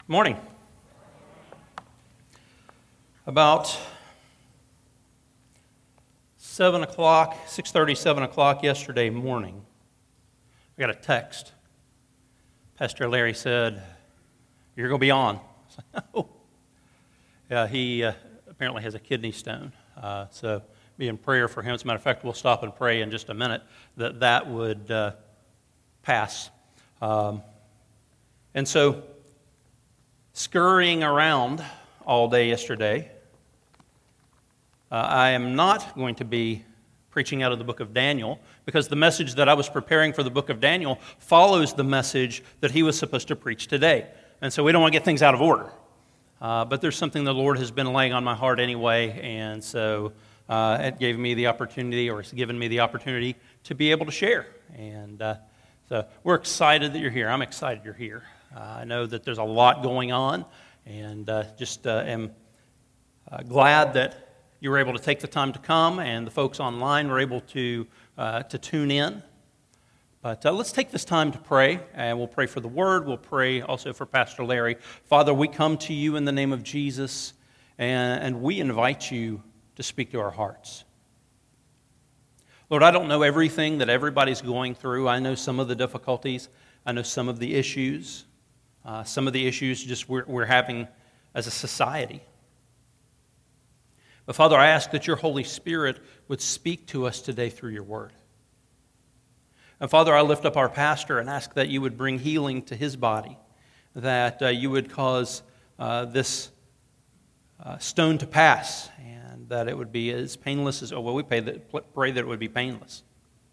Morning. About 7 o'clock, 6:30, 7 o'clock yesterday morning, I got a text. Pastor Larry said, "You're going to be on." I was like, "Oh." Yeah, he apparently has a kidney stone, so be in prayer for him. As a matter of fact, we'll stop and pray in just a minute that would pass. And so, scurrying around all day yesterday, I am not going to be preaching out of the book of Daniel because the message that I was preparing for the book of Daniel follows the message that he was supposed to preach today. And so we don't want to get things out of order. But there's something the Lord has been laying on my heart anyway, and so it gave me the opportunity, or it's given me the opportunity to be able to share. And so we're excited that you're here. I'm excited you're here. I know that there's a lot going on, and just am glad that you were able to take the time to come, and the folks online were able to tune in. But let's take this time to pray, and we'll pray for the Word. We'll pray also for Pastor Larry. Father, we come to you in the name of Jesus, and we invite you to speak to our hearts. Lord, I don't know everything that everybody's going through. I know some of the difficulties. I know some of the issues. Some of the issues just we're having as a society. But Father, I ask that your Holy Spirit would speak to us today through your word. And Father, I lift up our pastor and ask that you would bring healing to his body, that you would cause this stone to pass, and that it would be as painless as, we pray that it would be painless.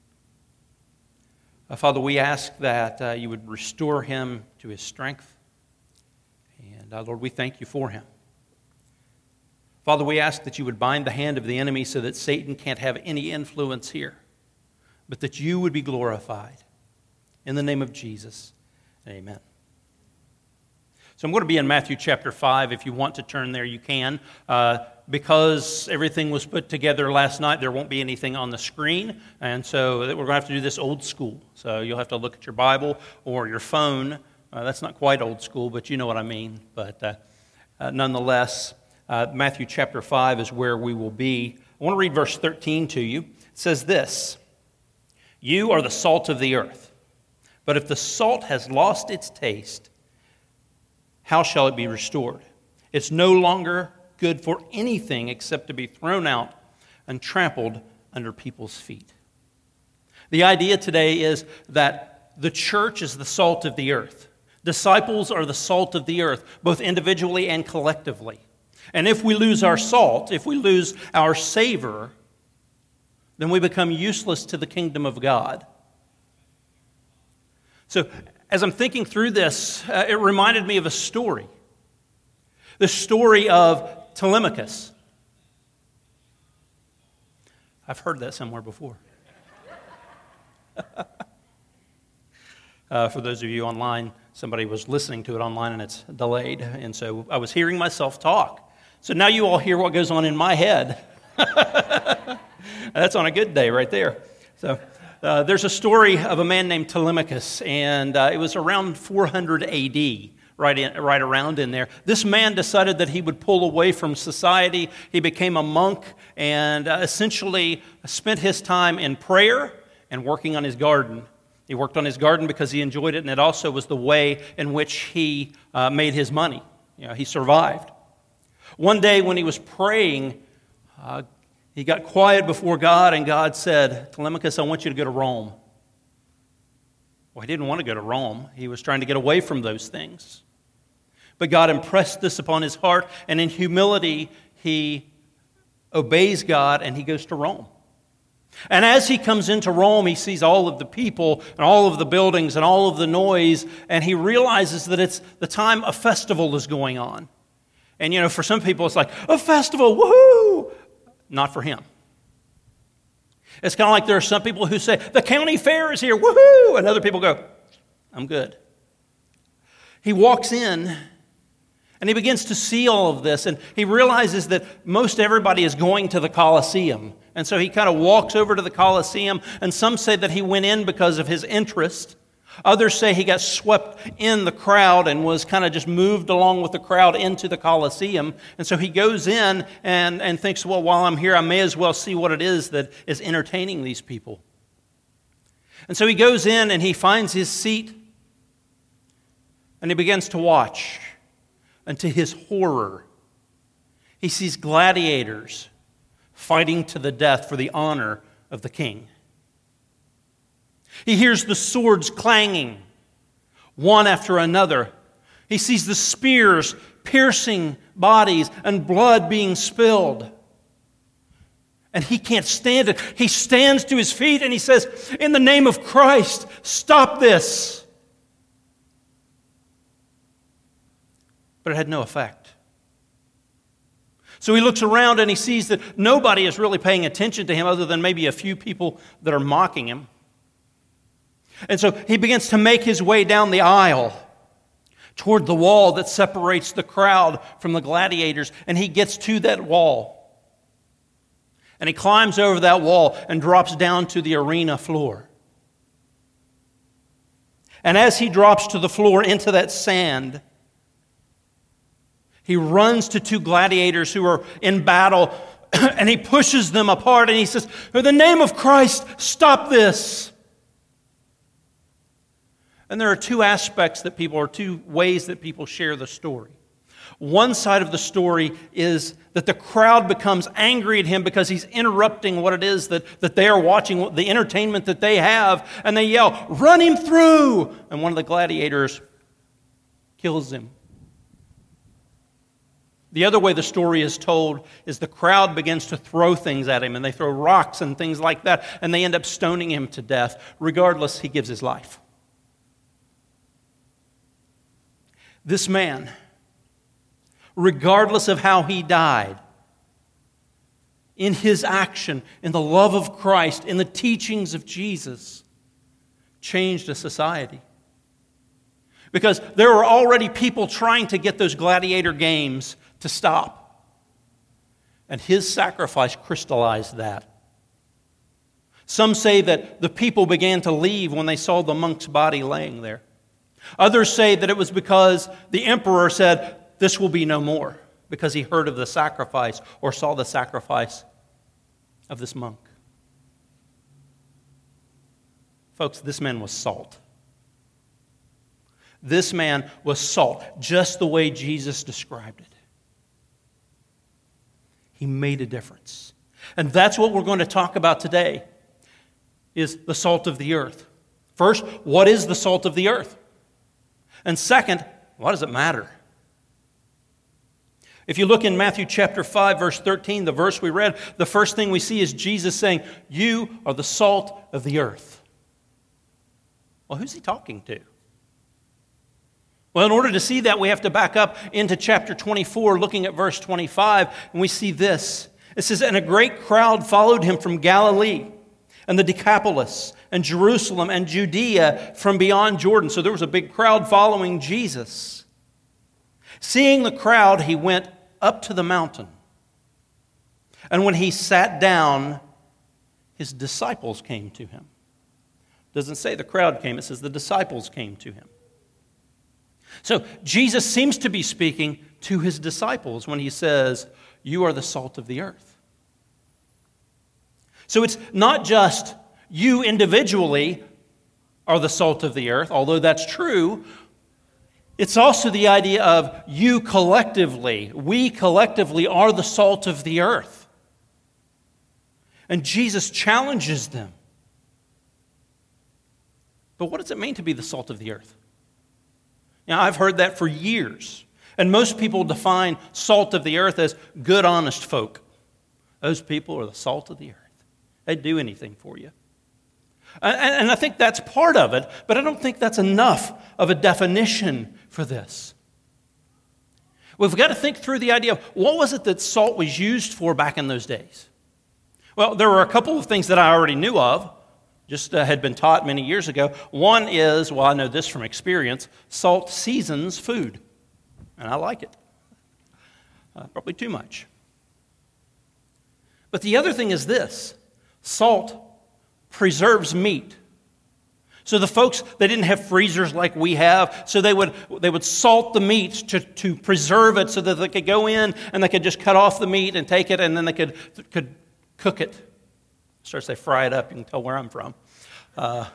Father, we ask that you would restore him to his strength. And Lord, we thank you for him. Father, we ask that you would bind the hand of the enemy so that Satan can't have any influence here, but that you would be glorified. In the name of Jesus, amen. So I'm going to be in Matthew chapter 5. If you want to turn there, you can. Because everything was put together last night, there won't be anything on the screen. And so we're going to have to do this old school. So you'll have to look at your Bible or your phone. That's not quite old school, but you know what I mean. But nonetheless, Matthew chapter 5 is where we will be. I want to read verse 13 to you. It says this: "You are the salt of the earth. But if the salt has lost its taste, how shall it be restored? It's no longer good for anything except to be thrown out and trampled under people's feet." The idea today is that the church is the salt of the earth. Disciples are the salt of the earth, both individually and collectively. And if we lose our salt, if we lose our savor, then we become useless to the kingdom of God. So, as I'm thinking through this, it reminded me of a story. The story of Telemachus. I've heard that somewhere before. For those of you online, somebody was listening to it online and it's delayed. And so I was hearing myself talk. So now you all hear what goes on in my head. That's on a good day right there. So there's a story of a man named Telemachus, and it was around 400 AD, right around in there. This man decided that he would pull away from society. He became a monk and essentially spent his time in prayer and working on his garden. He worked on his garden because he enjoyed it, and it also was the way in which he made his money. He survived. One day when he was praying, he got quiet before God, and God said, "Telemachus, I want you to go to Rome." Well, he didn't want to go to Rome. He was trying to get away from those things. But God impressed this upon his heart, and in humility, he obeys God, and he goes to Rome. And as he comes into Rome, he sees all of the people and all of the buildings and all of the noise, and he realizes that it's the time a festival is going on. And, for some people, it's like, a festival, woohoo! Not for him. It's kind of like there are some people who say, the county fair is here, woohoo! And other people go, I'm good. He walks in, and he begins to see all of this, and he realizes that most everybody is going to the Colosseum. And so he kind of walks over to the Colosseum, and some say that he went in because of his interest. Others say he got swept in the crowd and was kind of just moved along with the crowd into the Colosseum. And so he goes in and thinks, well, while I'm here, I may as well see what it is that is entertaining these people. And so he goes in and he finds his seat and he begins to watch. And to his horror, he sees gladiators fighting to the death for the honor of the king. He hears the swords clanging, one after another. He sees the spears piercing bodies and blood being spilled. And he can't stand it. He stands to his feet and he says, "In the name of Christ, stop this." But it had no effect. So he looks around and he sees that nobody is really paying attention to him other than maybe a few people that are mocking him. And so he begins to make his way down the aisle toward the wall that separates the crowd from the gladiators. And he gets to that wall. And he climbs over that wall and drops down to the arena floor. And as he drops to the floor into that sand, he runs to two gladiators who are in battle, and he pushes them apart, and he says, "In the name of Christ, stop this." And there are two ways that people share the story. One side of the story is that the crowd becomes angry at him because he's interrupting what it is that they are watching, the entertainment that they have, and they yell, "Run him through!" And one of the gladiators kills him. The other way the story is told is the crowd begins to throw things at him, and they throw rocks and things like that, and they end up stoning him to death. Regardless, he gives his life. This man, regardless of how he died, in his action, in the love of Christ, in the teachings of Jesus, changed a society. Because there were already people trying to get those gladiator games to stop. And his sacrifice crystallized that. Some say that the people began to leave when they saw the monk's body laying there. Others say that it was because the emperor said, "This will be no more," because he heard of the sacrifice or saw the sacrifice of this monk. Folks, this man was salt. This man was salt, just the way Jesus described it. He made a difference. And that's what we're going to talk about today, is the salt of the earth. First, what is the salt of the earth? And second, why does it matter? If you look in Matthew chapter 5, verse 13, the verse we read, the first thing we see is Jesus saying, "You are the salt of the earth." Well, who's he talking to? Well, in order to see that, we have to back up into chapter 24, looking at verse 25, and we see this. It says, "And a great crowd followed him from Galilee, and the Decapolis, and Jerusalem, and Judea from beyond Jordan." So there was a big crowd following Jesus. "Seeing the crowd, he went up to the mountain. And when he sat down, his disciples came to him." It doesn't say the crowd came, it says the disciples came to him. So Jesus seems to be speaking to his disciples when he says, "You are the salt of the earth." So it's not just you individually are the salt of the earth, although that's true. It's also the idea of you collectively. We collectively are the salt of the earth. And Jesus challenges them. But what does it mean to be the salt of the earth? Now, I've heard that for years. And most people define salt of the earth as good, honest folk. Those people are the salt of the earth. They'd do anything for you. And I think that's part of it, but I don't think that's enough of a definition for this. We've got to think through the idea of what was it that salt was used for back in those days? Well, there were a couple of things that I already knew of, just had been taught many years ago. One is, well, I know this from experience, salt seasons food, and I like it. Probably too much. But the other thing is this: salt preserves meat. So the folks, they didn't have freezers like we have, so they would salt the meat to preserve it so that they could go in and they could just cut off the meat and take it, and then they could cook it. Starts to say fry it up, you can tell where I'm from. But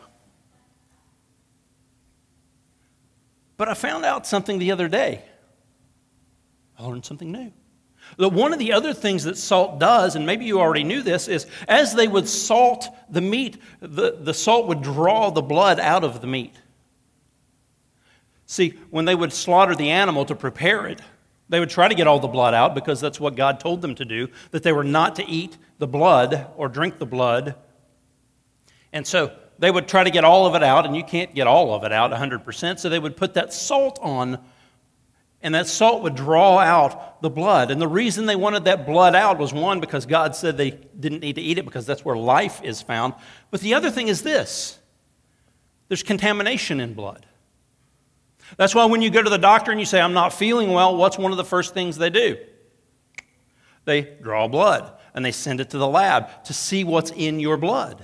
I found out something the other day. I learned something new. One of the other things that salt does, and maybe you already knew this, is as they would salt the meat, the salt would draw the blood out of the meat. See, when they would slaughter the animal to prepare it, they would try to get all the blood out because that's what God told them to do, that they were not to eat the blood or drink the blood. And so they would try to get all of it out, and you can't get all of it out 100%, so they would put that salt on, and that salt would draw out the blood. And the reason they wanted that blood out was, one, because God said they didn't need to eat it because that's where life is found. But the other thing is this: there's contamination in blood. That's why when you go to the doctor and you say, I'm not feeling well, what's one of the first things they do? They draw blood, and they send it to the lab to see what's in your blood.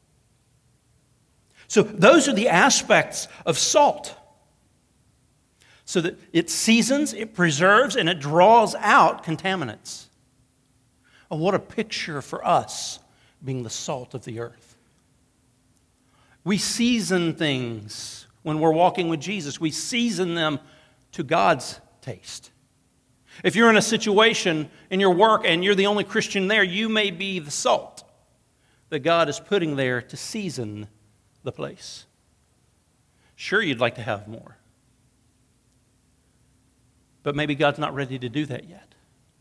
So those are the aspects of salt. So that it seasons, it preserves, and it draws out contaminants. Oh, what a picture for us being the salt of the earth. We season things when we're walking with Jesus. We season them to God's taste. If you're in a situation in your work and you're the only Christian there, you may be the salt that God is putting there to season the place. Sure, you'd like to have more. But maybe God's not ready to do that yet.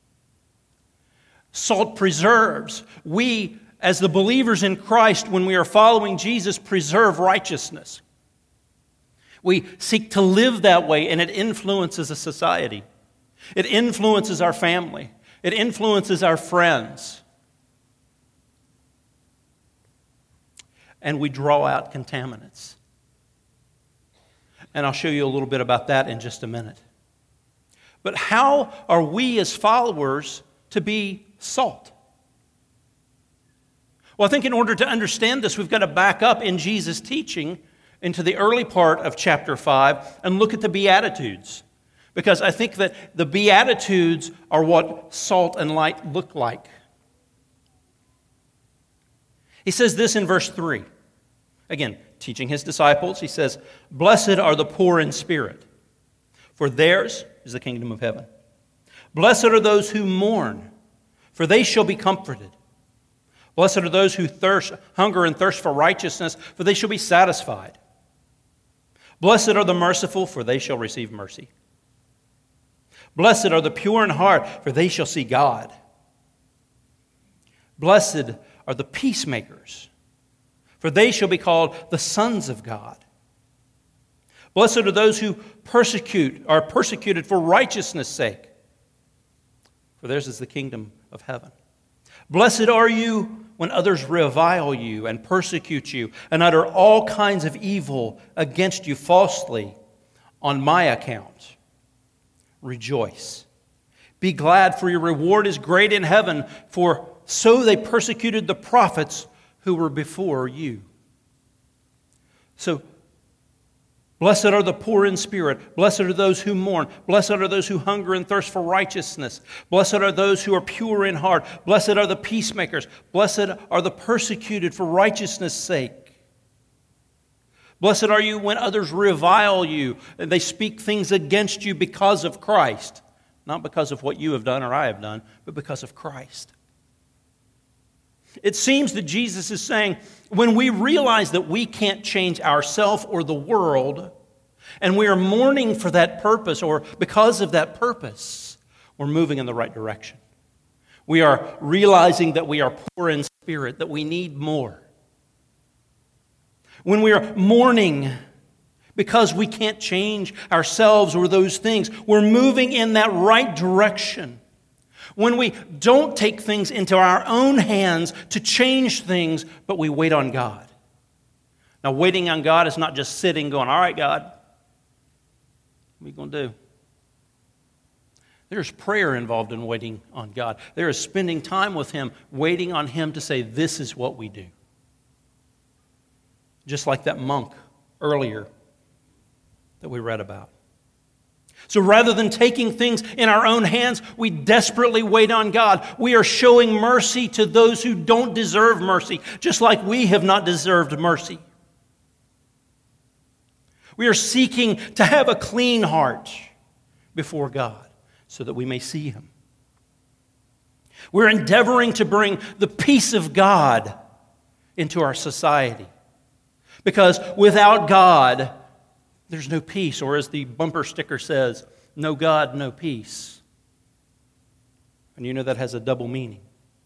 Salt preserves. We, as the believers in Christ, when we are following Jesus, preserve righteousness. We seek to live that way, and it influences a society. It influences our family. It influences our friends. And we draw out contaminants. And I'll show you a little bit about that in just a minute. But how are we as followers to be salt? Well, I think in order to understand this, we've got to back up in Jesus' teaching into the early part of chapter 5 and look at the Beatitudes. Because I think that the Beatitudes are what salt and light look like. He says this in verse 3. Again, teaching his disciples, he says, "Blessed are the poor in spirit, for theirs is the kingdom of heaven. Blessed are those who mourn, for they shall be comforted. Blessed are those who hunger and thirst for righteousness, for they shall be satisfied. Blessed are the merciful, for they shall receive mercy. Blessed are the pure in heart, for they shall see God. Blessed are the peacemakers, for they shall be called the sons of God. Blessed are those who are persecuted for righteousness' sake, for theirs is the kingdom of heaven. Blessed are you when others revile you and persecute you and utter all kinds of evil against you falsely on my account. Rejoice. Be glad, for your reward is great in heaven, for so they persecuted the prophets who were before you." So, blessed are the poor in spirit. Blessed are those who mourn. Blessed are those who hunger and thirst for righteousness. Blessed are those who are pure in heart. Blessed are the peacemakers. Blessed are the persecuted for righteousness' sake. Blessed are you when others revile you and they speak things against you because of Christ. Not because of what you have done or I have done, but because of Christ. It seems that Jesus is saying, when we realize that we can't change ourselves or the world, and we are mourning for that purpose or because of that purpose, we're moving in the right direction. We are realizing that we are poor in spirit, that we need more. When we are mourning because we can't change ourselves or those things, we're moving in that right direction. When we don't take things into our own hands to change things, but we wait on God. Now, waiting on God is not just sitting going, all right, God, what are you going to do? There's prayer involved in waiting on God. There is spending time with Him, waiting on Him to say, this is what we do. Just like that monk earlier that we read about. So rather than taking things in our own hands, we desperately wait on God. We are showing mercy to those who don't deserve mercy, just like we have not deserved mercy. We are seeking to have a clean heart before God so that we may see Him. We're endeavoring to bring the peace of God into our society. Because without God, there's no peace, or as the bumper sticker says, no God, no peace. And you know that has a double meaning.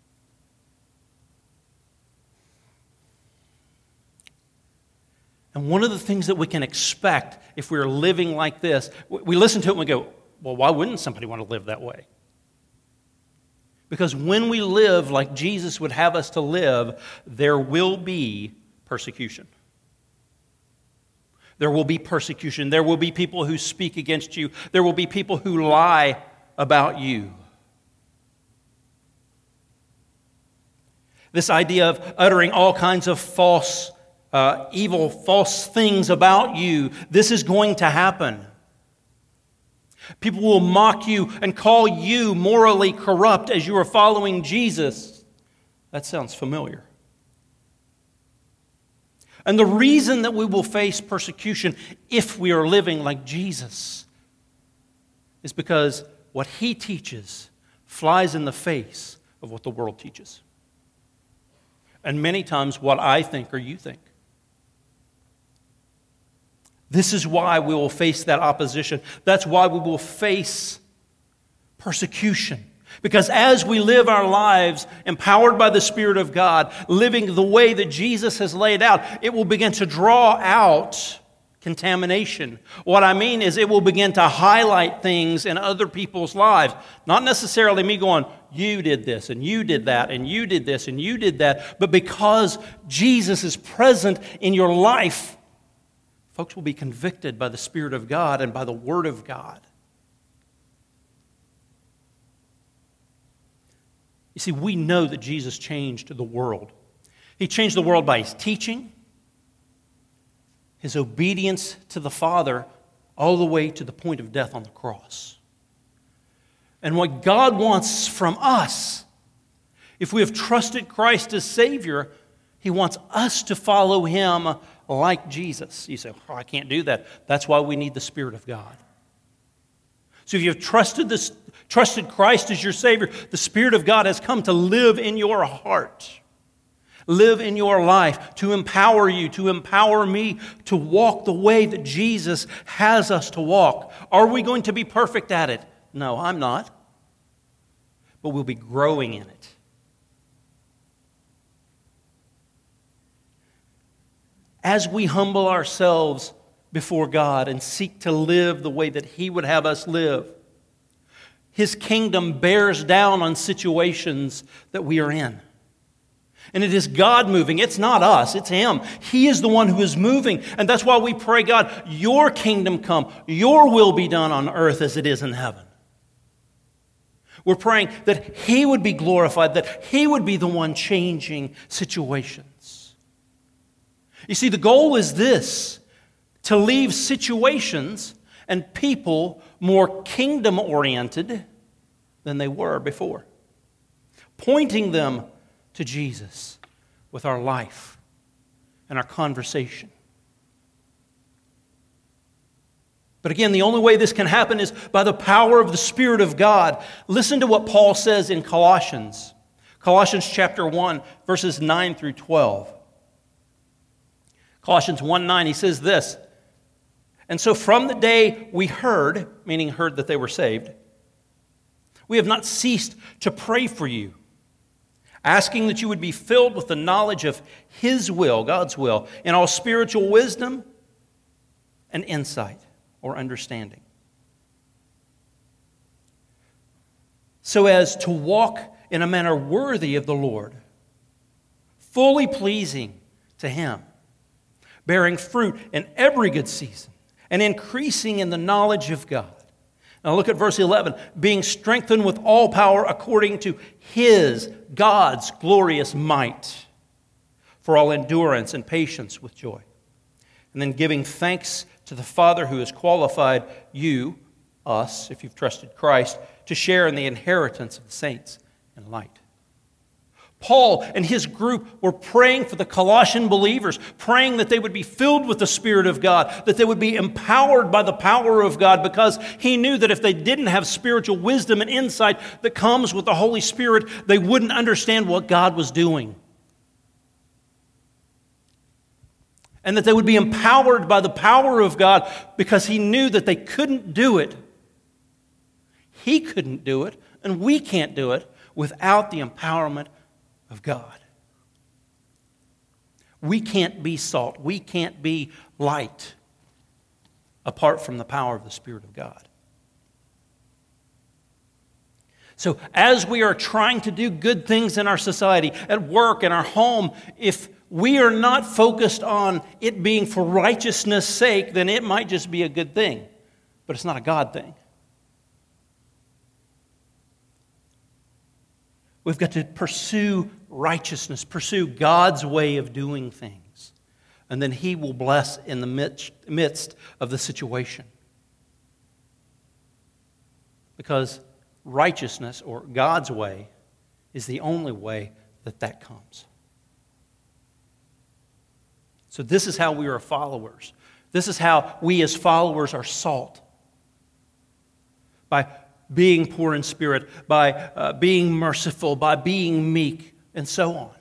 And one of the things that we can expect if we're living like this, we listen to it and we go, well, why wouldn't somebody want to live that way? Because when we live like Jesus would have us to live, there will be persecution. There will be persecution. There will be people who speak against you. There will be people who lie about you. This idea of uttering all kinds of false, evil, false things about you, this is going to happen. People will mock you and call you morally corrupt as you are following Jesus. That sounds familiar. And the reason that we will face persecution if we are living like Jesus is because what He teaches flies in the face of what the world teaches. And many times what I think or you think. This is why we will face that opposition. That's why we will face persecution. Because as we live our lives empowered by the Spirit of God, living the way that Jesus has laid out, it will begin to draw out contamination. What I mean is it will begin to highlight things in other people's lives. Not necessarily me going, you did this, and you did that, and you did this, and you did that. But because Jesus is present in your life, folks will be convicted by the Spirit of God and by the Word of God. You see, we know that Jesus changed the world. He changed the world by His teaching, His obedience to the Father, all the way to the point of death on the cross. And what God wants from us, if we have trusted Christ as Savior, He wants us to follow Him like Jesus. You say, oh, I can't do that. That's why we need the Spirit of God. So if you've trusted Christ as your Savior, the Spirit of God has come to live in your heart, live in your life, to empower you, to empower me to walk the way that Jesus has us to walk. Are we going to be perfect at it? No, I'm not. But we'll be growing in it. As we humble ourselves before God and seek to live the way that He would have us live, His kingdom bears down on situations that we are in. And it is God moving. It's not us, it's Him. He is the one who is moving. And that's why we pray, God, your kingdom come, your will be done on earth as it is in heaven. We're praying that He would be glorified, that He would be the one changing situations. You see, the goal is this: to leave situations and people more kingdom-oriented than they were before. Pointing them to Jesus with our life and our conversation. But again, the only way this can happen is by the power of the Spirit of God. Listen to what Paul says in Colossians. Colossians chapter 1, verses 9 through 12. Colossians 1:9, he says this: "And so from the day we heard," meaning heard that they were saved, "we have not ceased to pray for you, asking that you would be filled with the knowledge of His will," God's will, "in all spiritual wisdom and insight," or understanding, "so as to walk in a manner worthy of the Lord, fully pleasing to Him, bearing fruit in every good season, and increasing in the knowledge of God." Now look at verse 11. "Being strengthened with all power according to His," God's glorious might, "for all endurance and patience with joy, And then giving thanks to the Father who has qualified you, us, if you've trusted Christ, to share in the inheritance of the saints in light. Paul and his group were praying for the Colossian believers, praying that they would be filled with the Spirit of God, that they would be empowered by the power of God, because he knew that if they didn't have spiritual wisdom and insight that comes with the Holy Spirit, they wouldn't understand what God was doing. And that they would be empowered by the power of God, because he knew that they couldn't do it. He couldn't do it, and we can't do it without the empowerment of God. We can't be salt. We can't be light apart from the power of the Spirit of God. So as we are trying to do good things in our society, at work, in our home, if we are not focused on it being for righteousness' sake, then it might just be a good thing. But it's not a God thing. We've got to pursue righteousness, pursue God's way of doing things. And then He will bless in the midst of the situation. Because righteousness, or God's way, is the only way that comes. So this is how we are followers. This is how we as followers are salt. By being poor in spirit, by being merciful, by being meek, and so on.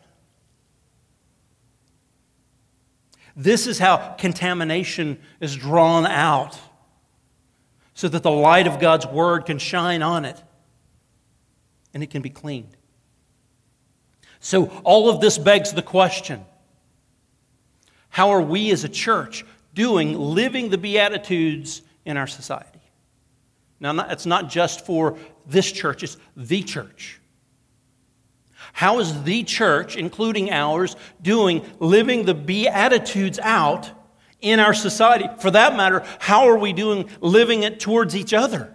This is how contamination is drawn out, so that the light of God's Word can shine on it, and it can be cleaned. So all of this begs the question, how are we as a church living the Beatitudes in our society? Now, it's not just for this church, it's the church. How is the church, including ours, living the Beatitudes out in our society? For that matter, how are we living it towards each other?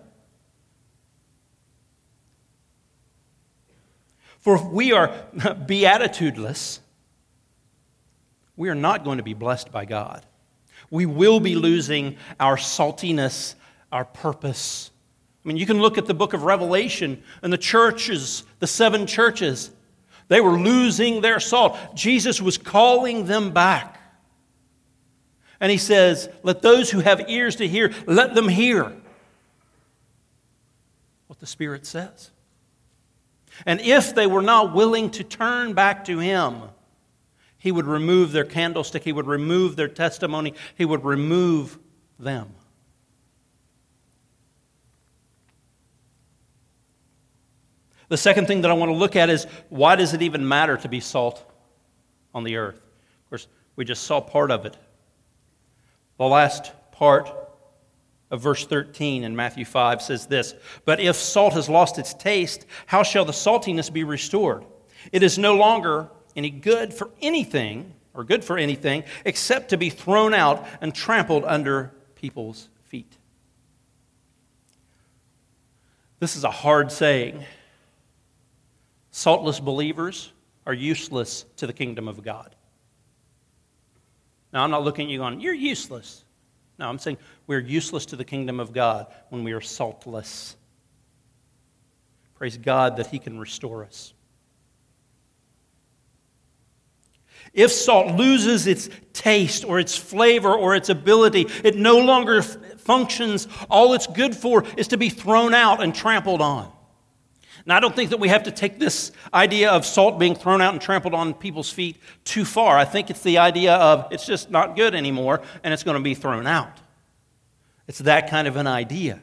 For if we are beatitudeless, we are not going to be blessed by God. We will be losing our saltiness, our purpose. I mean, you can look at the book of Revelation and the churches, the 7 churches. They were losing their salt. Jesus was calling them back. And He says, let those who have ears to hear, let them hear what the Spirit says. And if they were not willing to turn back to Him, He would remove their candlestick. He would remove their testimony. He would remove them. The second thing that I want to look at is, why does it even matter to be salt on the earth? Of course, we just saw part of it. The last part of verse 13 in Matthew 5 says this, but if salt has lost its taste, how shall the saltiness be restored? It is no longer any good for anything, except to be thrown out and trampled under people's feet. This is a hard saying. Saltless believers are useless to the kingdom of God. Now, I'm not looking at you going, you're useless. No, I'm saying we're useless to the kingdom of God when we are saltless. Praise God that He can restore us. If salt loses its taste or its flavor or its ability, it no longer functions. All it's good for is to be thrown out and trampled on. Now, I don't think that we have to take this idea of salt being thrown out and trampled on people's feet too far. I think it's the idea of it's just not good anymore and it's going to be thrown out. It's that kind of an idea.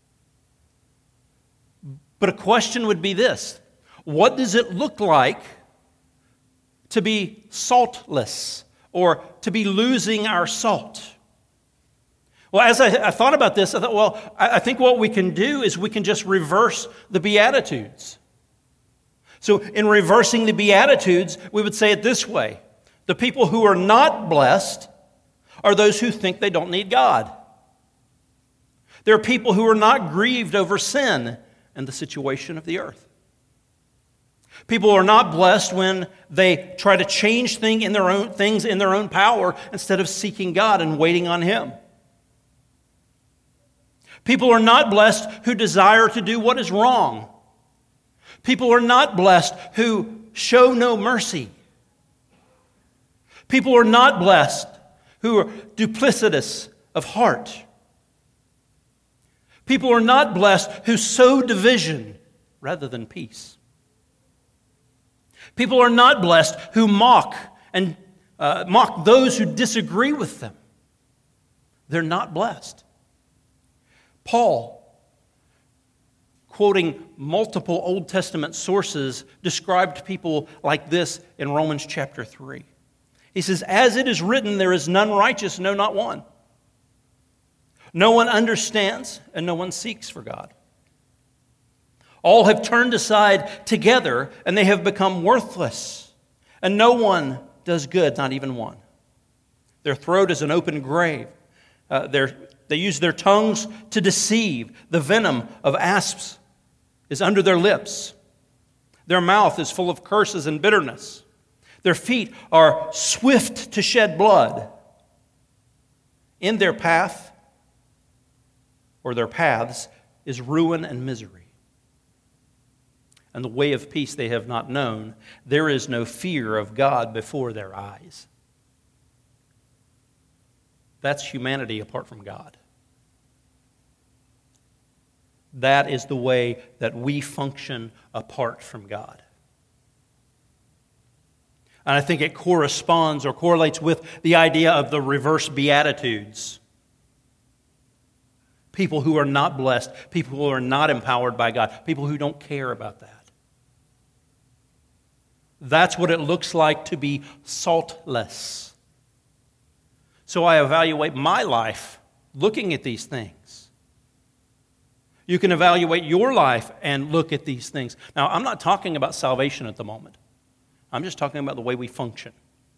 But a question would be this: what does it look like to be saltless or to be losing our salt? Well, as I thought about this, I thought, I think what we can do is we can just reverse the Beatitudes. So in reversing the Beatitudes, we would say it this way: the people who are not blessed are those who think they don't need God. There are people who are not grieved over sin and the situation of the earth. People are not blessed when they try to change things in their own power instead of seeking God and waiting on Him. People are not blessed who desire to do what is wrong. People are not blessed who show no mercy. People are not blessed who are duplicitous of heart. People are not blessed who sow division rather than peace. People are not blessed who mock those who disagree with them. They're not blessed. Paul, quoting multiple Old Testament sources, described people like this in Romans chapter 3. He says, "As it is written, there is none righteous, no, not one. No one understands, and no one seeks for God. All have turned aside together, and they have become worthless. And no one does good, not even one. Their throat is an open grave. They use their tongues to deceive. The venom of asps is under their lips. Their mouth is full of curses and bitterness. Their feet are swift to shed blood. In their path, or their paths, is ruin and misery. And the way of peace they have not known. There is no fear of God before their eyes." That's humanity apart from God. That is the way that we function apart from God. And I think it corresponds or correlates with the idea of the reverse beatitudes. People who are not blessed, people who are not empowered by God, people who don't care about that. That's what it looks like to be saltless. So I evaluate my life looking at these things. You can evaluate your life and look at these things. Now, I'm not talking about salvation at the moment. I'm just talking about the way we function.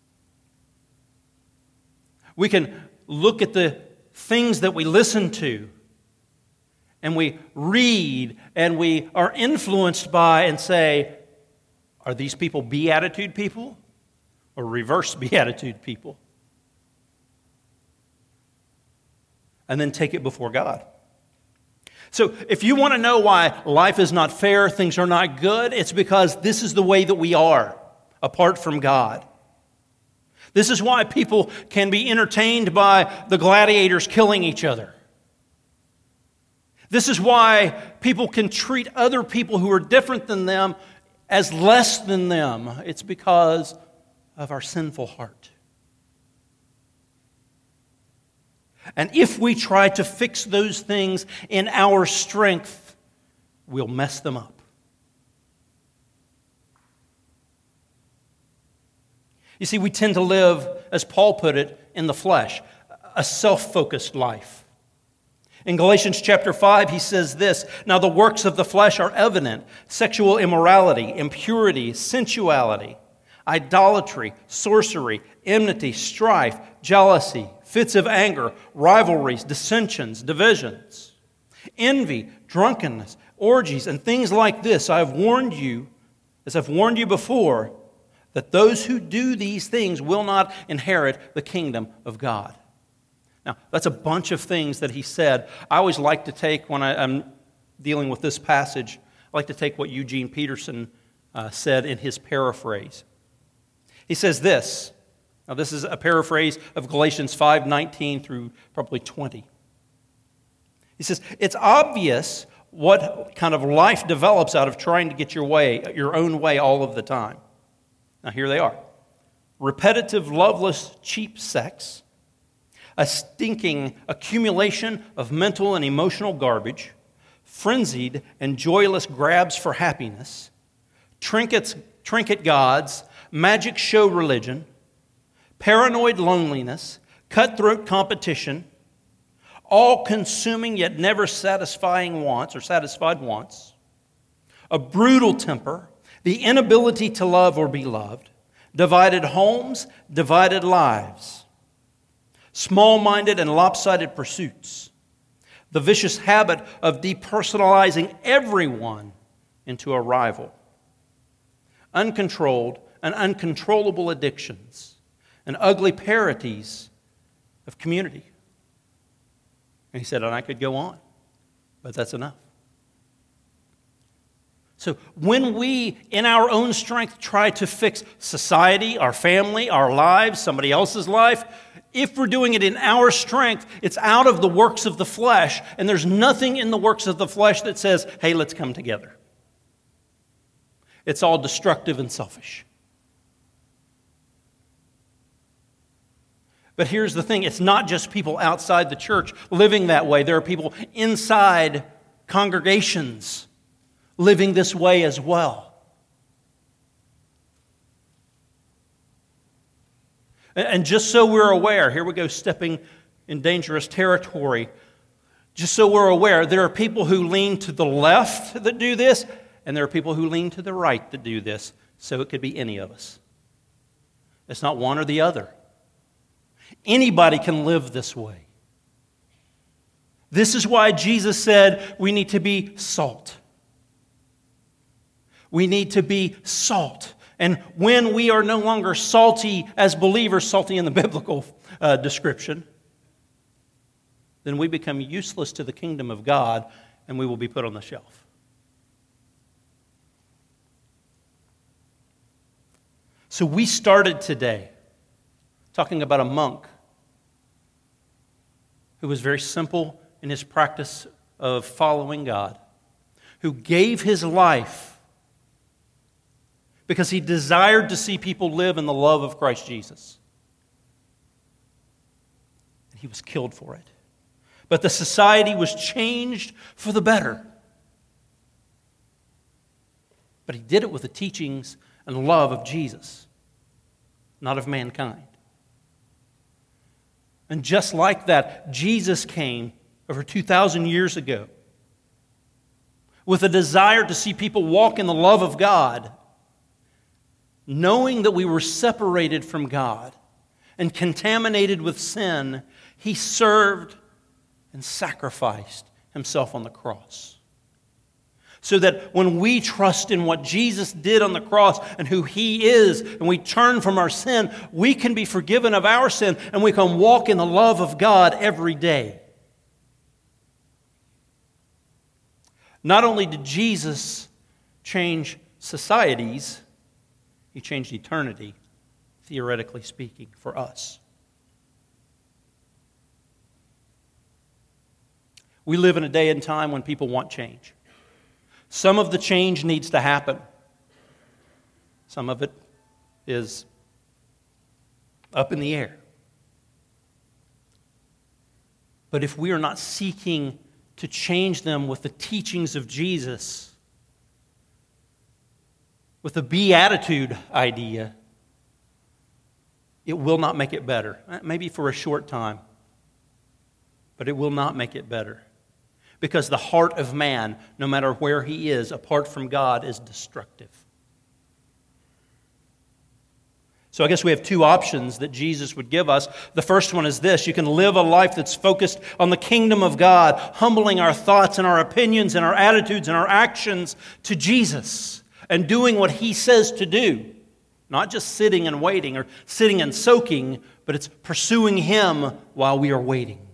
We can look at the things that we listen to and we read and we are influenced by and say, are these people beatitude people or reverse beatitude people? And then take it before God. So if you want to know why life is not fair, things are not good, it's because this is the way that we are apart from God. This is why people can be entertained by the gladiators killing each other. This is why people can treat other people who are different than them as less than them. It's because of our sinful heart. And if we try to fix those things in our strength, we'll mess them up. You see, we tend to live, as Paul put it, in the flesh, a self-focused life. In Galatians chapter 5, he says this, "Now the works of the flesh are evident: sexual immorality, impurity, sensuality, idolatry, sorcery, enmity, strife, jealousy, fits of anger, rivalries, dissensions, divisions, envy, drunkenness, orgies, and things like this. I have warned you, as I've warned you before, that those who do these things will not inherit the kingdom of God." Now, that's a bunch of things that he said. I always like to take, when I'm dealing with this passage, I like to take what Eugene Peterson said in his paraphrase. He says this. Now, this is a paraphrase of Galatians 5:19 through probably 20. He says, "It's obvious what kind of life develops out of trying to get your own way all of the time." Now, here they are. Repetitive, loveless, cheap sex, a stinking accumulation of mental and emotional garbage, frenzied and joyless grabs for happiness, trinket gods, magic show religion, paranoid loneliness, cutthroat competition, all-consuming yet never satisfied wants, a brutal temper, the inability to love or be loved, divided homes, divided lives, small-minded and lopsided pursuits, the vicious habit of depersonalizing everyone into a rival, uncontrolled, and uncontrollable addictions, and ugly parodies of community. And he said, and I could go on, but that's enough. So when we, in our own strength, try to fix society, our family, our lives, somebody else's life, if we're doing it in our strength, it's out of the works of the flesh, and there's nothing in the works of the flesh that says, hey, let's come together. It's all destructive and selfish. But here's the thing, it's not just people outside the church living that way. There are people inside congregations living this way as well. And just so we're aware, here we go stepping in dangerous territory. Just so we're aware, there are people who lean to the left that do this, and there are people who lean to the right that do this. So it could be any of us. It's not one or the other. Anybody can live this way. This is why Jesus said we need to be salt. We need to be salt. And when we are no longer salty as believers, salty in the biblical description, then we become useless to the kingdom of God and we will be put on the shelf. So we started today talking about a monk who was very simple in his practice of following God, who gave his life because he desired to see people live in the love of Christ Jesus. And he was killed for it. But the society was changed for the better. But he did it with the teachings and love of Jesus, not of mankind. And just like that, Jesus came over 2,000 years ago with a desire to see people walk in the love of God, knowing that we were separated from God and contaminated with sin. He served and sacrificed himself on the cross. So that when we trust in what Jesus did on the cross and who he is, and we turn from our sin, we can be forgiven of our sin and we can walk in the love of God every day. Not only did Jesus change societies, he changed eternity, theoretically speaking, for us. We live in a day and time when people want change. Some of the change needs to happen. Some of it is up in the air. But if we are not seeking to change them with the teachings of Jesus, with the beatitude idea, it will not make it better. Maybe for a short time, but it will not make it better. Because the heart of man, no matter where he is, apart from God, is destructive. So I guess we have two options that Jesus would give us. The first one is this: you can live a life that's focused on the kingdom of God, humbling our thoughts and our opinions and our attitudes and our actions to Jesus and doing what he says to do. Not just sitting and waiting or sitting and soaking, but it's pursuing him while we are waiting.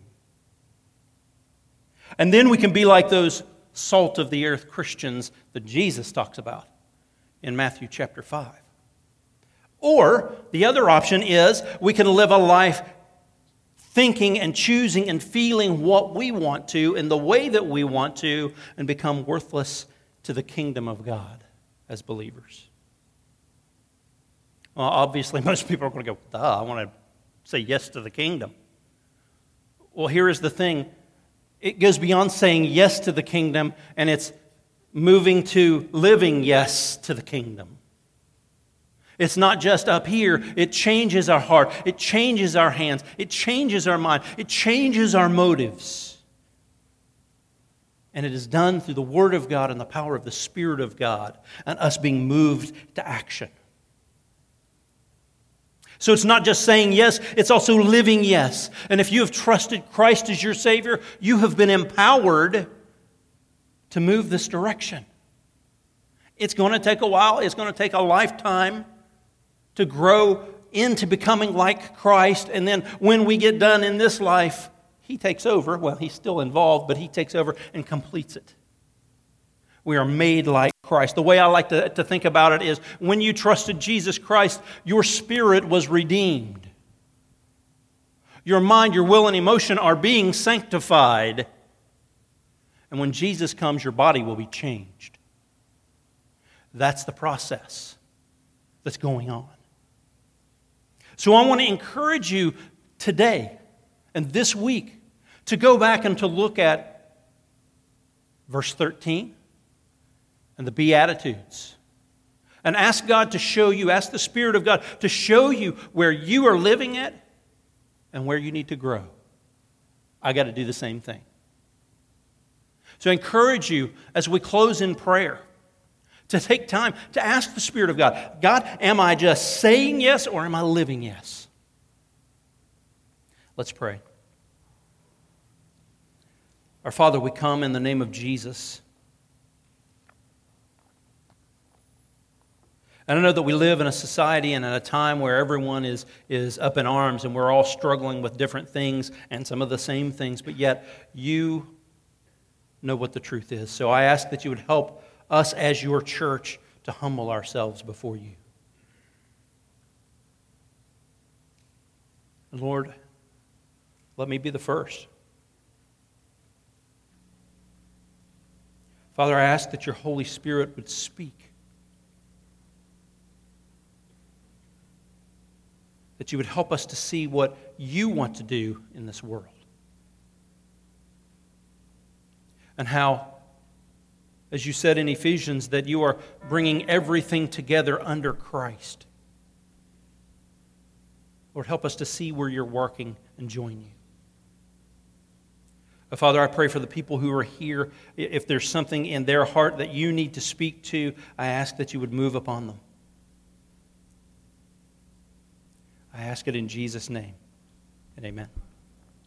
And then we can be like those salt of the earth Christians that Jesus talks about in Matthew chapter 5. Or the other option is we can live a life thinking and choosing and feeling what we want to in the way that we want to and become worthless to the kingdom of God as believers. Well, obviously most people are going to go, I want to say yes to the kingdom. Well, here is the thing. It goes beyond saying yes to the kingdom, and it's moving to living yes to the kingdom. It's not just up here. It changes our heart. It changes our hands. It changes our mind. It changes our motives. And it is done through the Word of God and the power of the Spirit of God and us being moved to action. So it's not just saying yes, it's also living yes. And if you have trusted Christ as your Savior, you have been empowered to move this direction. It's going to take a while. It's going to take a lifetime to grow into becoming like Christ. And then when we get done in this life, He takes over. Well, He's still involved, but He takes over and completes it. We are made like Christ. The way I like to think about it is when you trusted Jesus Christ, your spirit was redeemed. Your mind, your will, and emotion are being sanctified. And when Jesus comes, your body will be changed. That's the process that's going on. So I want to encourage you today and this week to go back and to look at verse 13 and the Beatitudes. And ask God to show you, ask the Spirit of God to show you where you are living at and where you need to grow. I got to do the same thing. So I encourage you as we close in prayer to take time to ask the Spirit of God, God, am I just saying yes or am I living yes? Let's pray. Our Father, we come in the name of Jesus. And I know that we live in a society and at a time where everyone is up in arms and we're all struggling with different things and some of the same things, but yet you know what the truth is. So I ask that you would help us as your church to humble ourselves before you. And Lord, let me be the first. Father, I ask that your Holy Spirit would speak. That you would help us to see what you want to do in this world. And how, as you said in Ephesians, that you are bringing everything together under Christ. Lord, help us to see where you're working and join you. Father, I pray for the people who are here. If there's something in their heart that you need to speak to, I ask that you would move upon them. I ask it in Jesus' name, and amen.